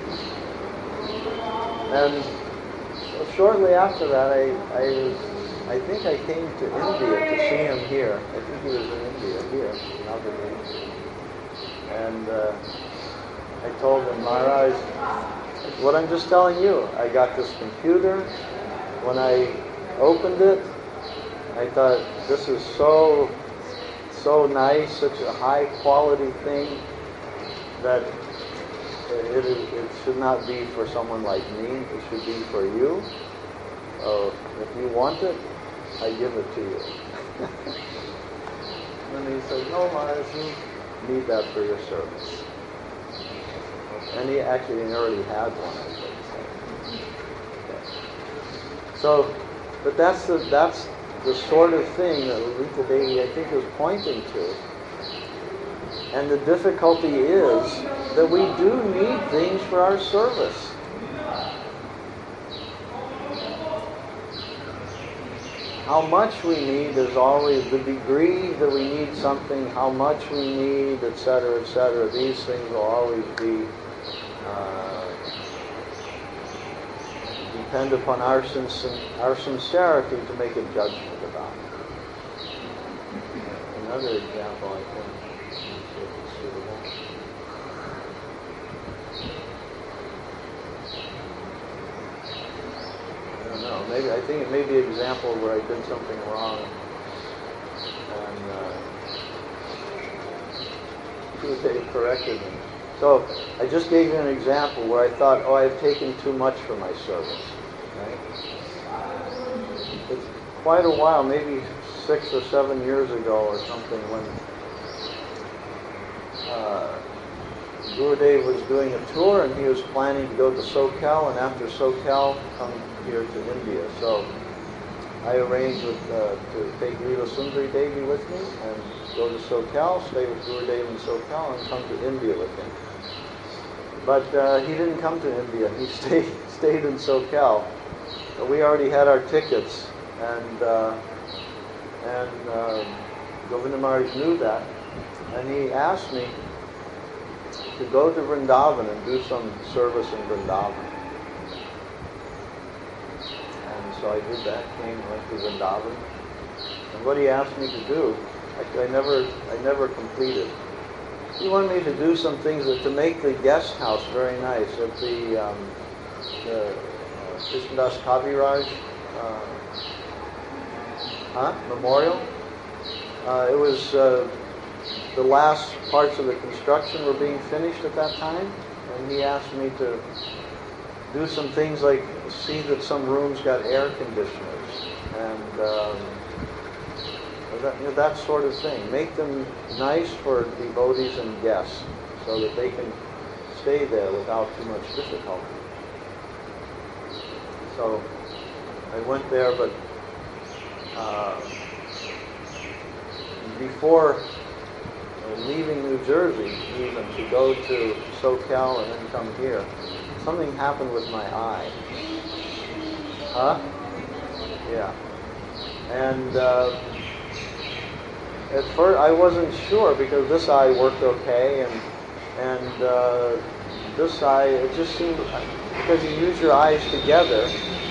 And shortly after that, I, I was, I think I came to India to see him here. I think he was in India, here, in Aberdeen. And uh, I told him, Maharaj, what I'm just telling you, I got this computer. When I opened it, I thought, this is so, so nice, such a high quality thing, that it, it, it should not be for someone like me, it should be for you. Uh, if you want it, I give it to you. And he said, no, Maharaj, you need that for your service. And he actually already had one, I think. Okay. So, but that's the, that's the sort of thing that Lalita Devi, I think, is pointing to. And the difficulty is that we do need things for our service. How much we need is always the degree that we need something, how much we need, et cetera, et cetera. These things will always be uh, depend upon our, sin- our sincerity to make a judgment about it. Another example, I think. No, maybe I think it may be an example where I did something wrong, and uh, they corrected me. So I just gave you an example where I thought, oh, I've taken too much for my service. Right? It's quite a while, maybe six or seven years ago or something, when uh, Gurudev was doing a tour, and he was planning to go to SoCal, and after SoCal, come here to India. So I arranged with, uh, to take Leela Sundari Devi with me and go to SoCal, stay with Gurudev in SoCal, and come to India with him. But uh, he didn't come to India. He stayed stayed in SoCal. But we already had our tickets, and uh, and uh, Govinda Maharaj knew that, and he asked me to go to Vrindavan and do some service in Vrindavan. And so I did that, came, went to Vrindavan. And what he asked me to do, I, I never I never completed. He wanted me to do some things that, to make the guest house very nice at the, um, the uh, Krishnadas Kaviraj uh, huh? Memorial. Uh, it was uh, the last parts of the construction were being finished at that time, and he asked me to do some things like see that some rooms got air conditioners and um, that, you know, that sort of thing. Make them nice for devotees and guests so that they can stay there without too much difficulty. So I went there, but uh, before leaving New Jersey, even to go to SoCal and then come here, something happened with my eye. Huh? Yeah. And uh, at first I wasn't sure because this eye worked okay, and and uh, this eye, it just seemed, because you use your eyes together,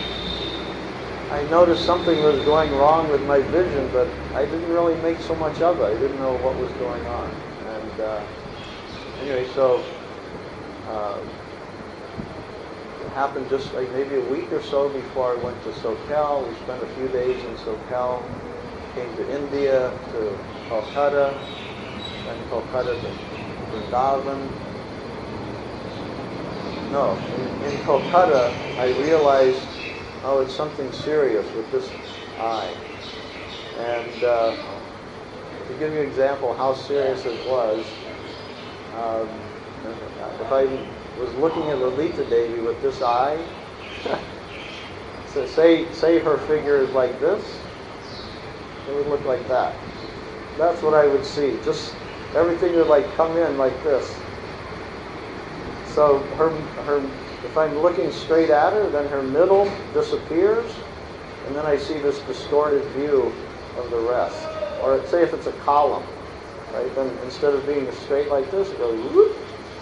I noticed something was going wrong with my vision, but I didn't really make so much of it. I didn't know what was going on. And uh, anyway, so uh, it happened just like maybe a week or so before I went to SoCal. We spent a few days in SoCal, came to India, to Kolkata, and Kolkata to Vrindavan. no, in, in Kolkata, I realized, oh, it's something serious with this eye. And uh, to give you an example how serious it was, um, if I was looking at Lalita Devi with this eye, so say, say her figure is like this, it would look like that. That's what I would see. Just everything would like come in like this. So her, her, if I'm looking straight at her, then her middle disappears, and then I see this distorted view of the rest. Or say if it's a column, right? Then instead of being straight like this, it goes whoop.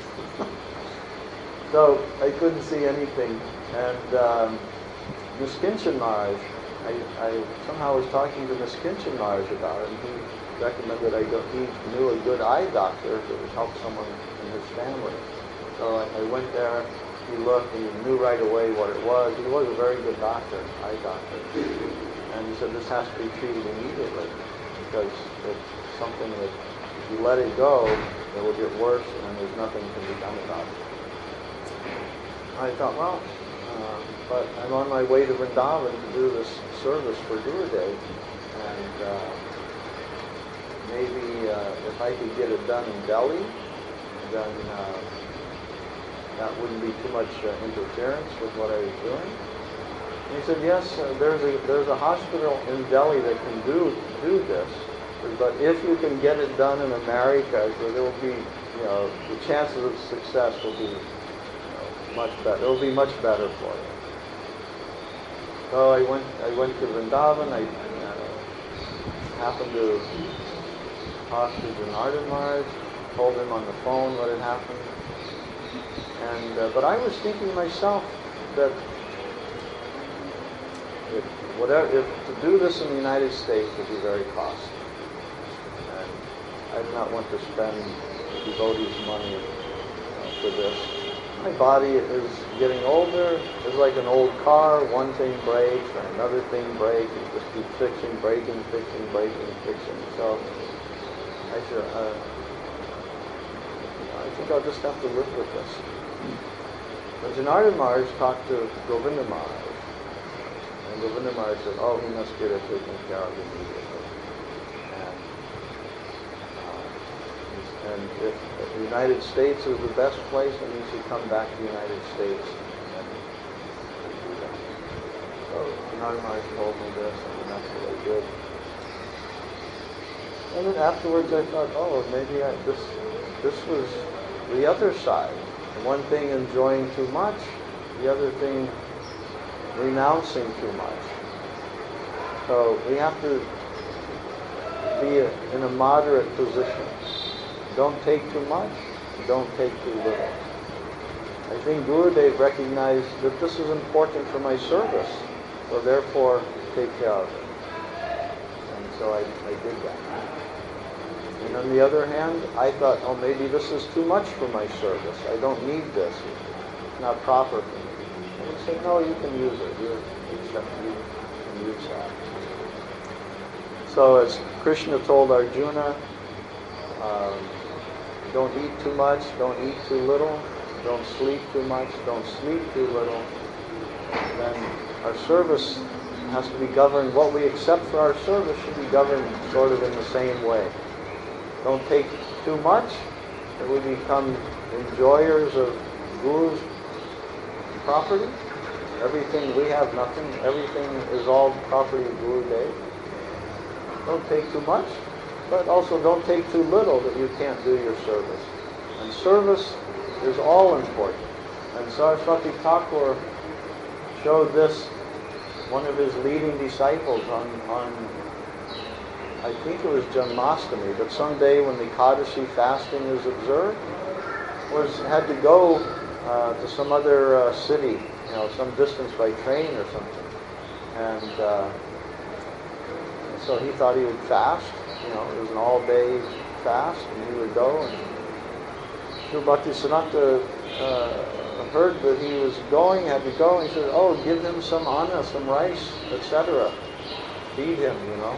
So I couldn't see anything. And um, Miss Kinchan Maharaj, I, I somehow was talking to Miss Kinchan Maharaj about it, and he recommended I go, he knew a good eye doctor that would help someone in his family. So I, I went there, he looked, and he knew right away what it was. He was a very good doctor, eye doctor. And he said, this has to be treated immediately, because it's something that if you let it go, it will get worse, and there's nothing can be done about it. I thought, well, uh, but I'm on my way to Vrindavan to do this service for Gurudev, and uh, maybe uh, if I could get it done in Delhi, then uh, that wouldn't be too much uh, interference with what I was doing. And he said, yes, uh, there's a there's a hospital in Delhi that can do do this, but if you can get it done in America, so there will be, you know, the chances of success will be, you know, much better. It will be much better for you. So I went I went to Vrindavan. I uh, happened to talk to Janardhan Maharaj, told him on the phone what had happened. And uh, but I was thinking to myself that if whatever if to do this in the United States would be very costly, and I do not want to spend devotees' money uh, for this. My body is getting older. It's like an old car. One thing breaks, and another thing breaks. You just keep fixing, breaking, fixing, breaking, fixing. So I said, uh, I think I'll just have to live with this. But Janardhan Maharaj talked to Govinda Maharaj, and Govinda Maharaj said, oh, he must get it taken care of immediately. And, uh, and if, if the United States is the best place, then he should come back to the United States and, and do that. So Janardhan Maharaj told me this, and that's what I did. And then afterwards I thought, oh, maybe I, this, this was the other side. One thing enjoying too much, the other thing renouncing too much. So we have to be a, in a moderate position. Don't take too much, don't take too little. I think Gurudev recognized that this is important for my service, so therefore take care of it. And so I, I did that. And on the other hand, I thought, oh, maybe this is too much for my service. I don't need this. It's not proper for me. And he said, no, you can use it. You, except you can use that. So as Krishna told Arjuna, um, don't eat too much, don't eat too little, don't sleep too much, don't sleep too little. Then our service has to be governed, what we accept for our service should be governed sort of in the same way. Don't take too much, and we become enjoyers of Guru's property. Everything, we have nothing, everything is all property of Gurudev. Don't take too much, but also don't take too little that you can't do your service. And service is all important. And Saraswati Thakur showed this, one of his leading disciples on, on I think it was Janmashtami, but someday when the Kadasi fasting is observed, was had to go uh, to some other uh, city, you know, some distance by train or something. And uh, so he thought he would fast, you know, it was an all-day fast, and he would go. And Sri Bhaktisiddhanta uh, heard that he was going, had to go, and he said, oh, give him some anna, some rice, et cetera. Feed him, you know.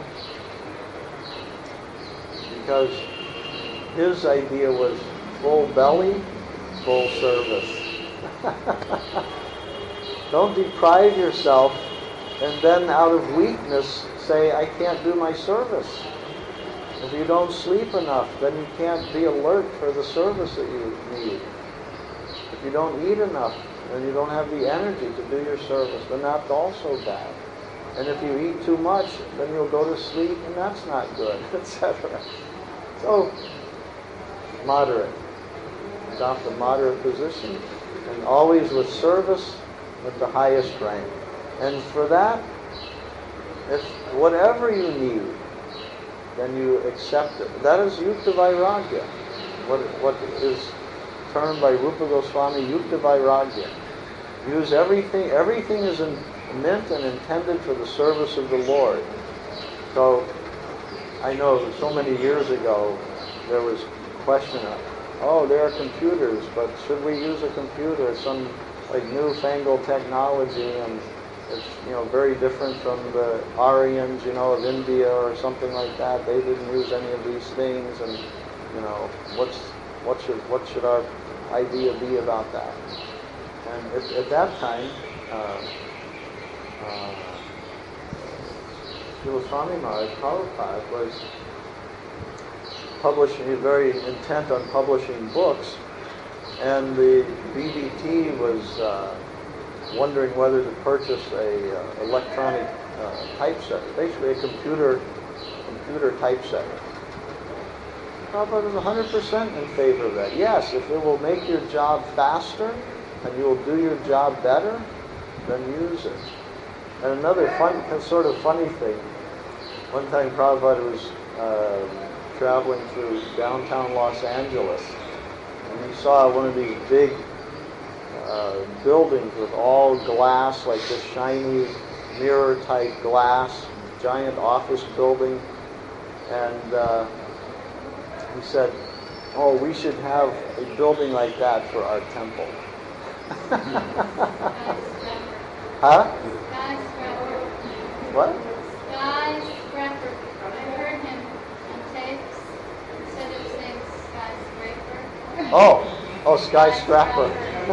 Because his idea was full belly, full service. Don't deprive yourself and then out of weakness say, I can't do my service. If you don't sleep enough, then you can't be alert for the service that you need. If you don't eat enough, then you don't have the energy to do your service, then that's also bad. And if you eat too much, then you'll go to sleep, and that's not good, et cetera. So, moderate. Adopt a moderate position, and always with service with the highest rank. And for that, if whatever you need, then you accept it. That is Yukta Vairagya. What, what is termed by Rupa Goswami Yukta Vairagya. Use everything, everything is in, meant and intended for the service of the Lord. So, I know so many years ago, there was a question of, oh, there are computers, but should we use a computer? It's some like newfangled technology, and it's, you know, very different from the Aryans, you know, of India or something like that. They didn't use any of these things, and you know, what's what should what should our idea be about that? And at, at that time, uh, uh, Srila Swami Maharaj Prabhupada was publishing, he was very intent on publishing books, and the B B T was uh, wondering whether to purchase a uh, electronic uh, typesetter, basically a computer computer typesetter. Prabhupada was one hundred percent in favor of that. Yes, if it will make your job faster and you will do your job better, then use it. And another fun, sort of funny thing, one time Prabhupada was uh, traveling through downtown Los Angeles, and he saw one of these big uh, buildings with all glass, like this shiny mirror-type glass, giant office building, and uh, he said, oh, we should have a building like that for our temple. Huh? Skyscraper. What? Skyscraper. I heard him on tapes. Instead of saying skyscraper. Oh, oh, skyscraper.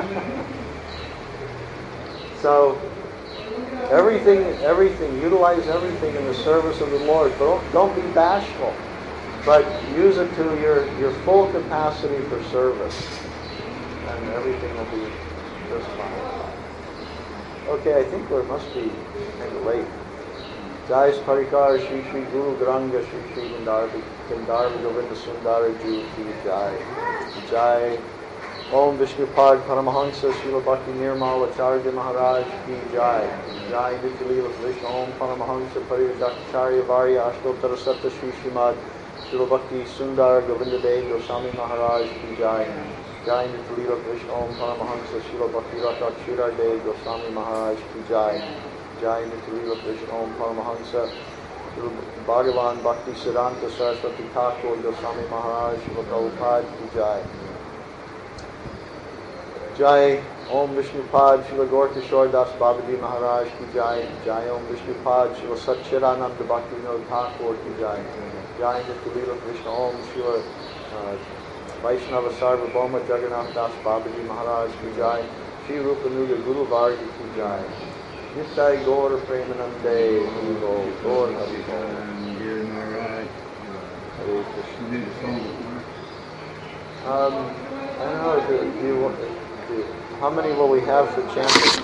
So, everything, everything, utilize everything in the service of the Lord. Don't, don't be bashful, but use it to your, your full capacity for service, and everything will be just fine. Okay, I think we must be kind of late. Jai Parikar Shri Shri Guru Granga Shri Shri Gandharva Govinda Sundara Ju Ki Jai. Jai Om Vishnupad Paramahansa Srila Bhakti Nirmal Acharya Maharaj Ki Jai. Jai Nityalila Vishnu Om Paramahansa Parijakacharya Varya Ashtottara Satta Shri Srimad Srila Bhakti Sundara Govinda Dev Goswami Maharaj Ki Jai. Jai Nityalila Vishnu Om Paramahansa Srila Bhakti Rata Kshira Dev Goswami Maharaj Ki Jai. Jai Nityalila Vishnu Om Paramahansa Srila Bhagavan Bhakti Siddhanta Saraswati Thakur Goswami Maharaj Srila Prabhupada Ki Jai. Jai Om Vishnupad Srila Gaurkishore Das Babaji Maharaj Ki Jai. Jai Om Vishnupad Srila Satchidananda Bhakti Vinod Thakur Ki Jai. Jai Nityalila Vishnu Om Srila uh, Vaishnava Sarvabhauma Jagannath Das Babaji Maharaj Ki Jai. Shri Rupanuga Guru Varga Ki Jai. Nittai Gaur Premanande Haribo Gaur Haribo. And here in my right, Hare you Krishna. need a song. Um, I don't know, do, do you, do, how many will we have for chanting?